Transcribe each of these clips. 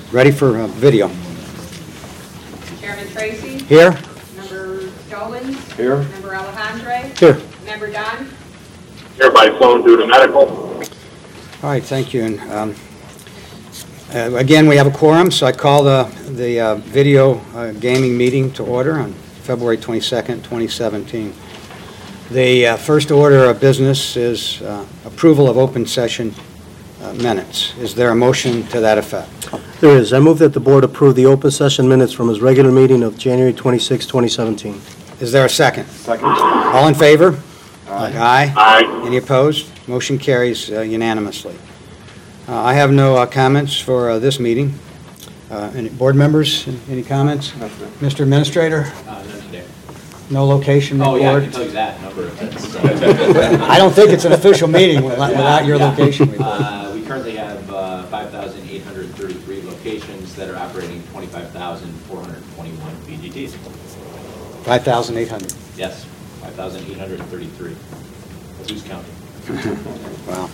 Ready for video. Chairman Tracy. Here. Member Jolins. Here. Member Alejandre. Here. Member Dunn. Here by phone due to medical. All right, thank you. And again, we have a quorum, so I call the video gaming meeting to order on February 22nd, 2017. The first order of business is approval of open session minutes. Is there a motion to that effect? There is. I move that the board approve the open session minutes from its regular meeting of January 26, 2017. Is there a second? Second. All in favor? Aye. Aye. Any opposed? Motion carries unanimously. I have no comments for this meeting. Any board members, any comments? Mr. Administrator? None today. No location Oh, report? yeah, I can tell you that number of that's I don't think it's an official meeting without your location report. We currently have 5,833 locations that are operating 25,421 VGTs. 5,800. Yes, 5,833. Who's counting? Wow.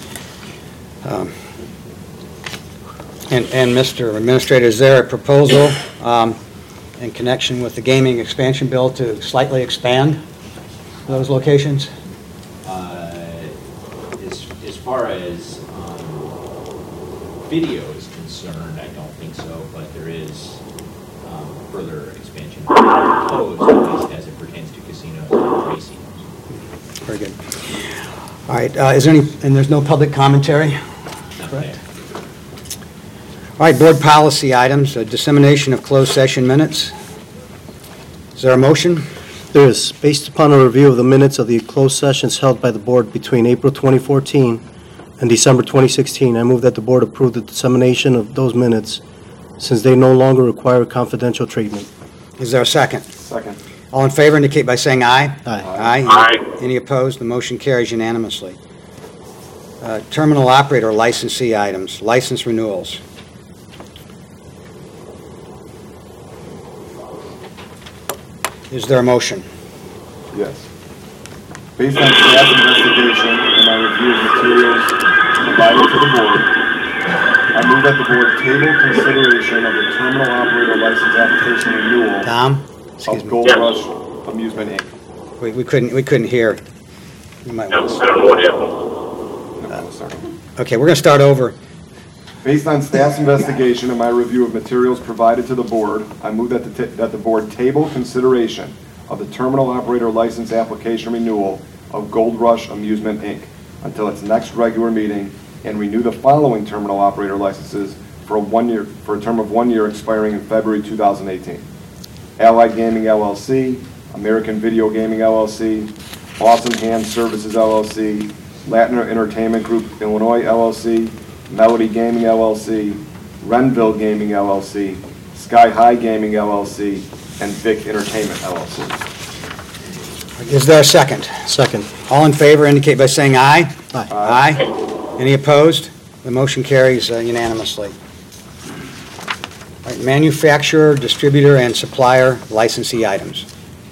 And Mr. Administrator, is there a proposal in connection with the gaming expansion bill to slightly expand those locations? As far as video is concerned, I don't think so, but there is further expansion proposed, at least as it pertains to casinos and racing. Very good. All right, is there any, and there's no public commentary? Not Correct. today. All right, board policy items, dissemination of closed session minutes. Is there a motion? There is. Based upon a review of the minutes of the closed sessions held by the board between April 2014 and December 2016, I move that the board approve the dissemination of those minutes since they no longer require confidential treatment. Is there a second? Second. All in favor indicate by saying aye. Aye. Aye. Aye. Any opposed? The motion carries unanimously. Terminal operator licensee items, license renewals. Is there a motion? Yes. Based on staff investigation and my review of materials provided to the board, I move that the board table consideration of the terminal operator license application renewal Tom? Excuse of me. Gold Yes. Rush Amusement Inc. We couldn't hear. You might No, want I to. don't know what happened. Okay, we're going to start over. Based on staff's investigation and my review of materials provided to the board, I move that the board table consideration of the terminal operator license application renewal of Gold Rush Amusement Inc. until its next regular meeting and renew the following terminal operator licenses for a term of 1 year expiring in February 2018. Allied Gaming LLC, American Video Gaming LLC, Awesome Hand Services LLC, Latner Entertainment Group Illinois LLC, Melody Gaming LLC, Renville Gaming LLC, Sky High Gaming LLC, and Vic Entertainment LLC. Is there a second? Second. All in favor indicate by saying aye. Aye. Aye. Any opposed? The motion carries unanimously. All right, manufacturer, distributor, and supplier licensee items.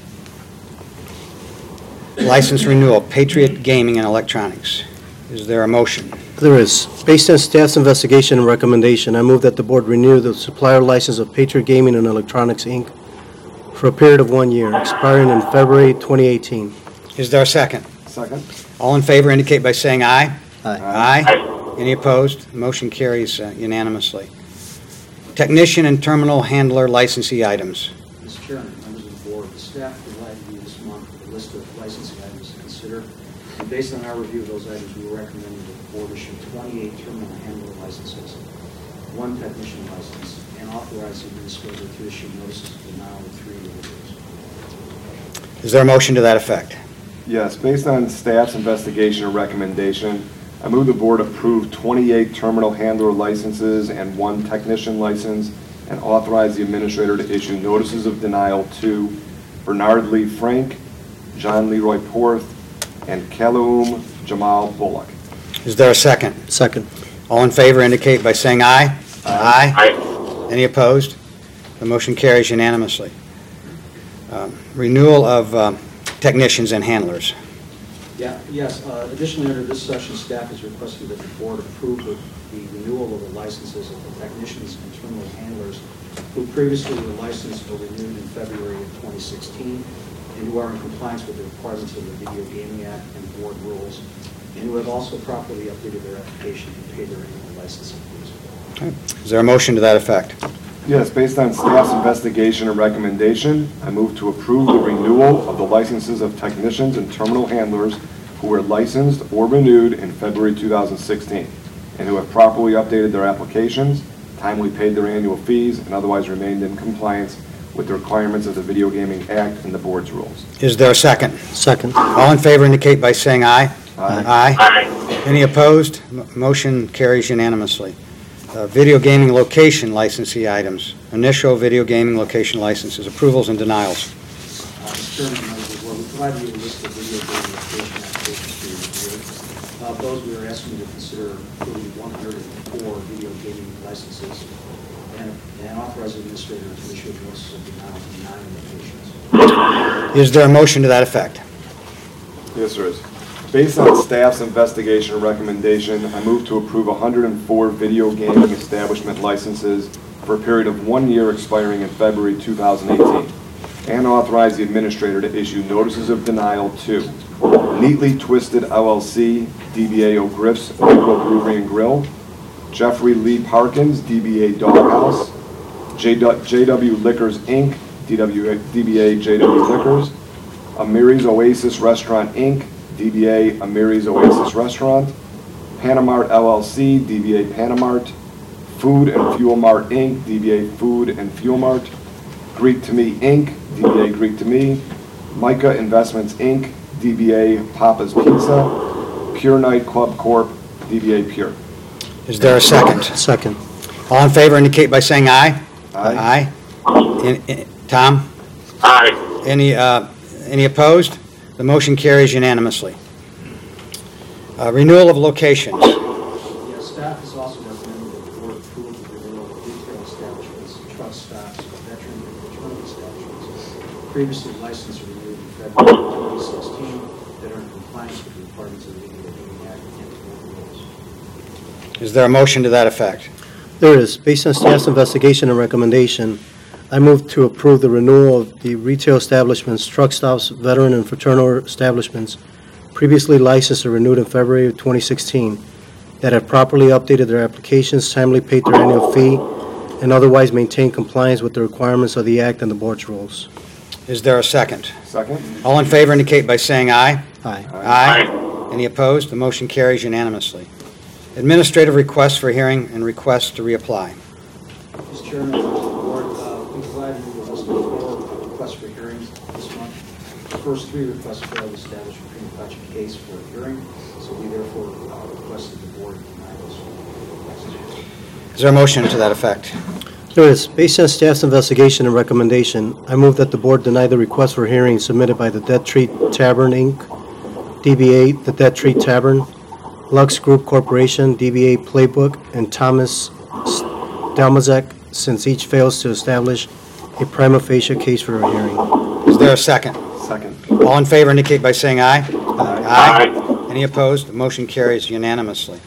License renewal, Patriot Gaming and Electronics. Is there a motion? There is. Based on staff's investigation and recommendation, I move that the board renew the supplier license of Patriot Gaming and Electronics, Inc. for a period of 1 year, expiring in February 2018. Is there a second? Second? All in favor indicate by saying aye. Aye. Aye. Any opposed? The motion carries unanimously. Technician and terminal handler licensee items. Mr. Chairman, members of the board, the staff provided you this month with a list of licensing items to consider. And based on our review of those items, we were recommending that the board issue 28 terminal handler licenses, 1 technician license, and authorize the administrator to issue notices of denial of 3 orders. Is there a motion to that effect? Yes, based on staff's investigation and recommendation, I move the board approve 28 terminal handler licenses and 1 technician license and authorize the administrator to issue notices of denial to Bernard Lee Frank, John Leroy Porth, and Kaloum Jamal Bullock. Is there a second? Second. All in favor indicate by saying aye. Aye. Aye. Any opposed? The motion carries unanimously. Renewal of technicians and handlers. Yes. Additionally, under this session, staff is requesting that the board approve the renewal of the licenses of the technicians and terminal handlers who previously were licensed or renewed in February of 2016 and who are in compliance with the requirements of the Video Gaming Act and board rules, and who have also properly updated their application and paid their annual licensing fees. Okay. Is there a motion to that effect? Yes, based on staff's investigation and recommendation, I move to approve the renewal of the licenses of technicians and terminal handlers who were licensed or renewed in February 2016 and who have properly updated their applications, timely paid their annual fees, and otherwise remained in compliance with the requirements of the Video Gaming Act and the board's rules. Is there a second? Second. All in favor indicate by saying aye. Aye. Aye. Any opposed? Motion carries unanimously. Video gaming location licensee items. Initial video gaming location licenses, approvals and denials. Mr. Chairman, members of the board, we provided you a list of video gaming location applications for your review. Of those, we are asking you to consider approving 104 video gaming licenses and authorize the administrator to issue notices of denial for 9 locations. Is there a motion to that effect? Yes, there is. Based on staff's investigation and recommendation, I move to approve 104 video gaming establishment licenses for a period of 1 year expiring in February 2018, and authorize the administrator to issue notices of denial to Neatly Twisted LLC, DBA O'Griff's Micro Brewery and Grill, Jeffrey Lee Parkins, DBA Doghouse, JW Liquors Inc., DBA JW Liquors, Amiri's Oasis Restaurant Inc., DBA Amiri's Oasis Restaurant, Panamart LLC, DBA Panamart, Food and Fuel Mart Inc., DBA Food and Fuel Mart, Greek to Me Inc., DBA Greek to Me, Micah Investments Inc., DBA Papa's Pizza, Pure Night Club Corp., DBA Pure. Is there a second? Second. All in favor indicate by saying aye. Aye. Tom? Aye. Any opposed? The motion carries unanimously. Renewal of locations. Yes, staff is also recommending that the board approve the renewal of retail establishments, truck stops, veteran and fraternity establishments previously licensed or renewed in February 2016 that are in compliance with the requirements of the Video Gaming Act and board rules. Is there a motion to that effect? There is. Based on staff's investigation and recommendation, I move to approve the renewal of the retail establishments, truck stops, veteran and fraternal establishments previously licensed or renewed in February of 2016 that have properly updated their applications, timely paid their annual fee, and otherwise maintain compliance with the requirements of the Act and the board's rules. Is there a second? Second? All in favor indicate by saying aye. Aye. Aye. Any opposed? The motion carries unanimously. Administrative requests for hearing and requests to reapply. Mr. Chairman, members of the board, we provided you a list of 4 requests for hearings this month. The first 3 requests failed to establish a prima facie case for a hearing, so we therefore requested the board deny those requests. Is there a motion to that effect? There is. Based on staff's investigation and recommendation, I move that the board deny the request for hearing submitted by the Dead Tree Tavern, Inc., DBA The Dead Tree Tavern, Lux Group Corporation, DBA Playbook, and Thomas Dalmazek, since each fails to establish a prima facie case for a hearing. Is there a second? Second. All in favor indicate by saying aye. Aye. Any opposed? The motion carries unanimously.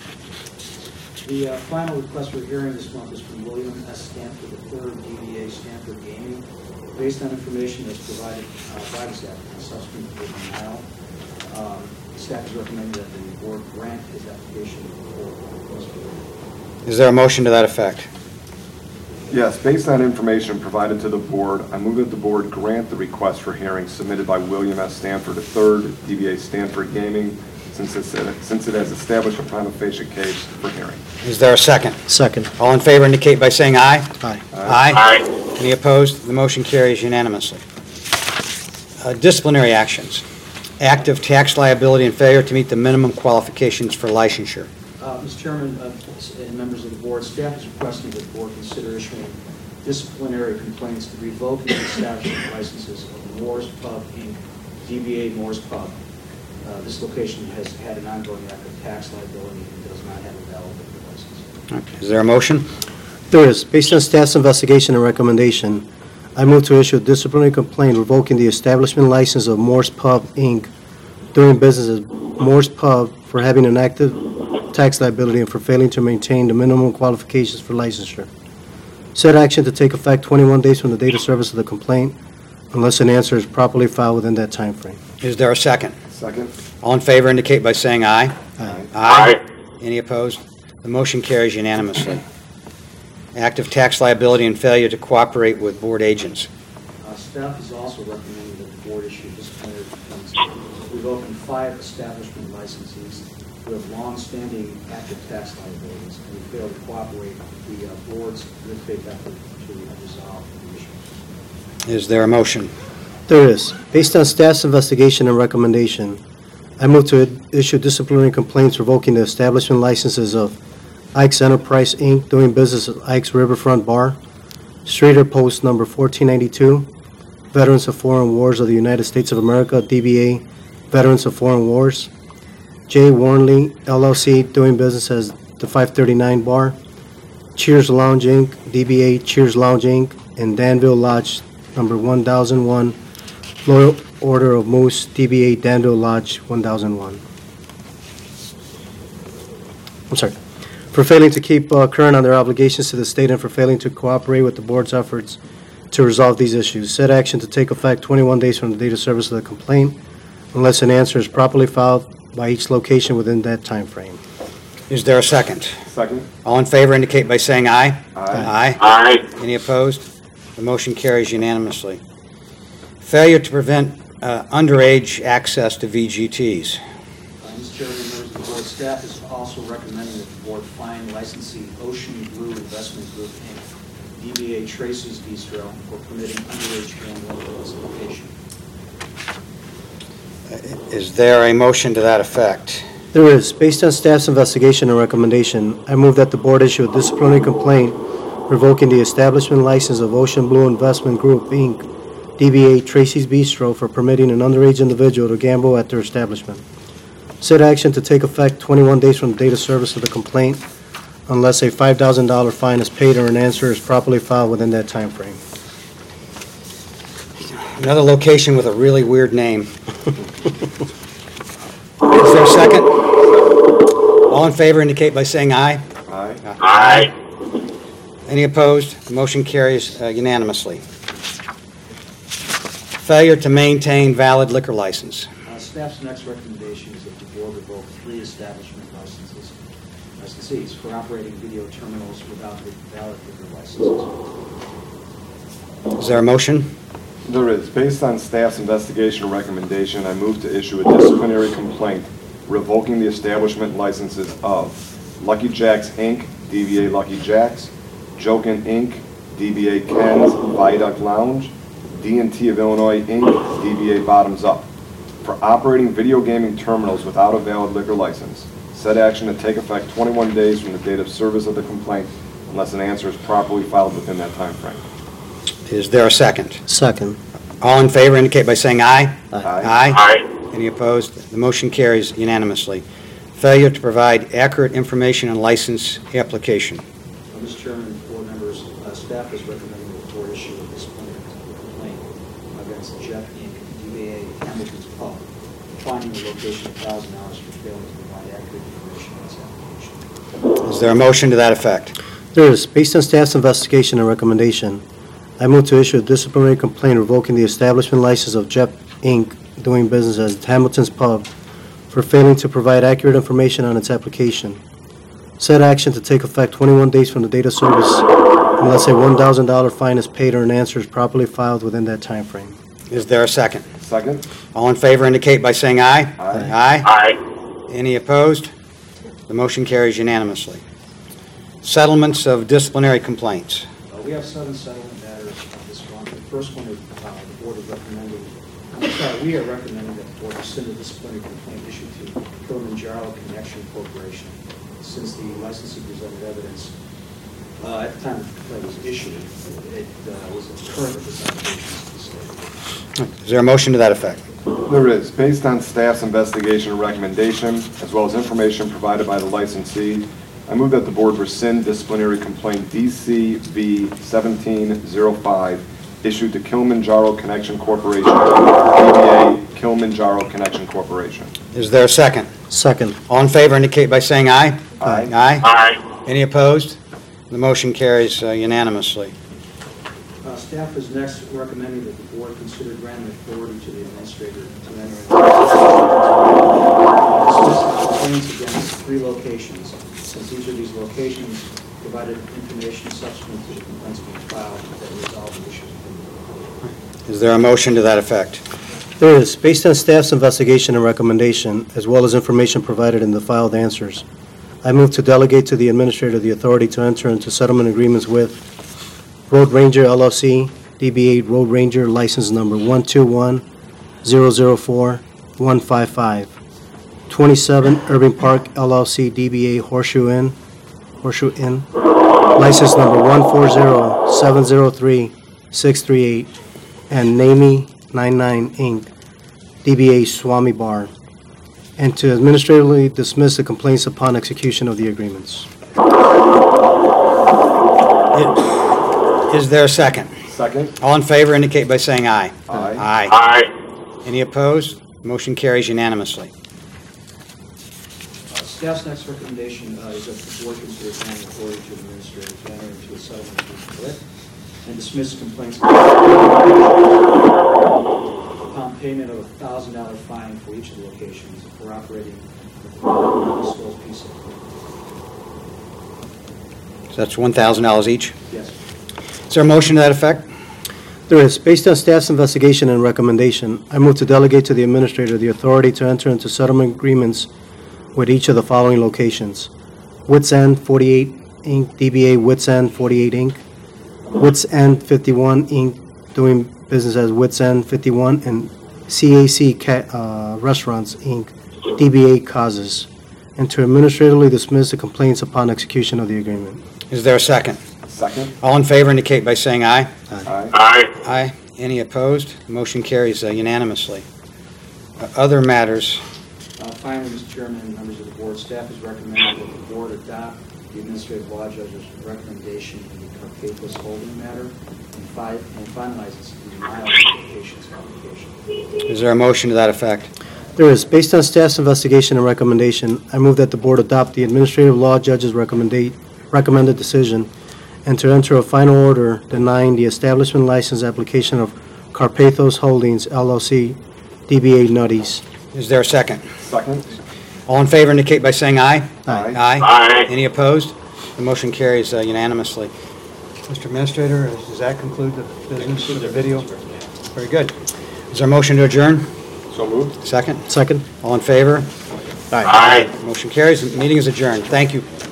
The final request for hearing this month is from William S. Stanford III, DBA Stanford Gaming. Based on information that's provided by the staff and subsequent to the denial, staff is recommending that the board grant his application for request for hearing. Is there a motion to that effect? Yes, based on information provided to the board, I move that the board grant the request for hearing submitted by William S. Stanford III, DBA Stanford Gaming, since it has established a prima facie case for hearing. Is there a second? Second. All in favor indicate by saying aye. Aye. Aye. Any opposed? The motion carries unanimously. Disciplinary actions. Active tax liability and failure to meet the minimum qualifications for licensure. Mr. Chairman and members of the board, staff is requesting that the board consider issuing disciplinary complaints to revoke the establishment licenses of Moore's Pub, Inc., DBA Moore's Pub. This location has had an ongoing active tax liability and does not have a valid liquor license. Okay. Is there a motion? There is. Based on staff's investigation and recommendation, I move to issue a disciplinary complaint revoking the establishment license of Moore's Pub, Inc., doing business as Moore's Pub for having an active tax liability and for failing to maintain the minimum qualifications for licensure. Said action to take effect 21 days from the date of service of the complaint unless an answer is properly filed within that time frame. Is there a second? Second. All in favor indicate by saying aye. Aye. Aye. Any opposed? The motion carries unanimously. Active tax liability and failure to cooperate with board agents. Staff is also recommending that the board issue disciplinary complaints revoking 5 establishment licensees who have long-standing active tax liabilities and who fail to cooperate with the board's good faith effort to resolve the issue. Is there a motion? There is. Based on staff's investigation and recommendation, I move to issue disciplinary complaints revoking the establishment licenses of Ike's Enterprise, Inc., doing business at Ike's Riverfront Bar, Streeter Post Number 1492, Veterans of Foreign Wars of the United States of America, DBA Veterans of Foreign Wars, J. Warnley, LLC, doing business as the 539 Bar, Cheers Lounge, Inc., DBA Cheers Lounge, Inc., and Danville Lodge Number 1001, Loyal Order of Moose, DBA Danville Lodge 1001. I'm sorry. For failing to keep current on their obligations to the state and for failing to cooperate with the board's efforts to resolve these issues. Said action to take effect 21 days from the date of service of the complaint unless an answer is properly filed by each location within that time frame. Is there a second? Second. All in favor indicate by saying aye. Aye. Aye. Aye. Any opposed? The motion carries unanimously. Failure to prevent underage access to VGTs. Mr. Chairman, members of the board, staff is also recommending that the board fine licensee Ocean Blue Investment Group, Inc., DBA Tracy's Bistro, for permitting underage gambling in its location. Is there a motion to that effect? There is. Based on staff's investigation and recommendation, I move that the board issue a disciplinary complaint revoking the establishment license of Ocean Blue Investment Group, Inc., DBA Tracy's Bistro, for permitting an underage individual to gamble at their establishment. Said action to take effect 21 days from the date of service of the complaint unless a $5,000 fine is paid or an answer is properly filed within that time frame. Another location with a really weird name. Is there a second? All in favor indicate by saying aye. Aye. Aye. Any opposed? The motion carries unanimously. Failure to maintain valid liquor license. Staff's next recommendation is that the board revoke 3 establishment licensees for operating video terminals without valid liquor licenses. Is there a motion? There is. Based on staff's investigation and recommendation, I move to issue a disciplinary complaint revoking the establishment licenses of Lucky Jack's, Inc., DBA Lucky Jack's, Jokin, Inc., DBA Ken's Viaduct Lounge, D&T of Illinois, Inc., DBA Bottoms Up, for operating video gaming terminals without a valid liquor license. Said action to take effect 21 days from the date of service of the complaint unless an answer is properly filed within that time frame. Is there a second? Second. All in favor indicate by saying aye. Aye. Aye. Any opposed? The motion carries unanimously. Failure to provide accurate information on license application. Mr. Chairman, board members, staff is recommending the board issue a disciplinary complaint against Jeff Inc., DBA Hamilton's Pub, finding the location of $1,000 for failing to provide accurate information on its application. Is there a motion to that effect? There is. Based on staff's investigation and recommendation, I move to issue a disciplinary complaint revoking the establishment license of Jeff Inc., doing business as Hamilton's Pub, for failing to provide accurate information on its application. Said action to take effect 21 days from the date of service unless a $1,000 fine is paid or an answer is properly filed within that time frame. Is there a second? Second. All in favor indicate by saying aye. Aye. Aye. Aye. Any opposed? The motion carries unanimously. Settlements of disciplinary complaints. We have 7 settlement matters on this one. The first one is the board is recommending, we are recommending that the board rescind the disciplinary complaint issued to Kilimanjaro Connection Corporation since the licensee presented evidence. At the time the complaint was issued, it was current with its obligations to the state. Is there a motion to that effect? There is. Based on staff's investigation and recommendation, as well as information provided by the licensee, I move that the board rescind disciplinary complaint DCV 1705 issued to Kilimanjaro Connection Corporation, DBA Kilimanjaro Connection Corporation. Is there a second? Second. All in favor indicate by saying aye. Aye. Aye. Aye. Any opposed? The motion carries unanimously. Staff is next recommending that the board consider granting authority to the administrator to enter into complaints against 3 locations, since each of these locations provided information subsequent to the complaints being filed that resolve the issues. Is there a motion to that effect? There is. Based on staff's investigation and recommendation, as well as information provided in the filed answers, I move to delegate to the administrator the authority to enter into settlement agreements with Road Ranger LLC, DBA Road Ranger, license number 121-004-155. 27 Irving Park LLC, DBA Horseshoe Inn, license number 140-703-638, and NAMI 99 Inc., DBA Swami Bar, and to administratively dismiss the complaints upon execution of the agreements. Is there a second? Second. All in favor indicate by saying aye. Aye. Aye. Aye. Any opposed? Motion carries unanimously. Staff's next recommendation is that the board consider granting authority to the administrator to enter into a settlement agreement with and dismiss complaints upon payment of a $1,000 fine for each of the locations for operating with an undisclosed piece of equipment. So that's $1,000 each. Yes. Is there a motion to that effect? There is. Based on staff's investigation and recommendation, I move to delegate to the administrator the authority to enter into settlement agreements with each of the following locations: Wits End 48 Inc., DBA Wits End 48 Inc., Wits End 51 Inc., doing business as Wits End 51, and CAC Restaurants Inc., DBA Causes, and to administratively dismiss the complaints upon execution of the agreement. Is there a second? Second. All in favor indicate by saying aye. Aye. Aye. Aye. Any opposed? Motion carries unanimously. Other matters. Finally, Mr. Chairman and members of the board, staff is recommending that the board adopt the administrative law judge's recommendation in the Carpathos holding matter and finalize its denial of the patient's application. Is there a motion to that effect? There is. Based on staff's investigation and recommendation, I move that the board adopt the administrative law judge's recommended decision and to enter a final order denying the establishment license application of Carpathos Holdings, LLC, DBA Nutties. Is there a second? Second. All in favor indicate by saying aye. Aye. Aye. Aye. Any opposed? The motion carries unanimously. Mr. Administrator, does that conclude the business of the video? Very good. Is there a motion to adjourn? So moved. Second? Second. All in favor? Aye. Motion carries. The meeting is adjourned. Thank you.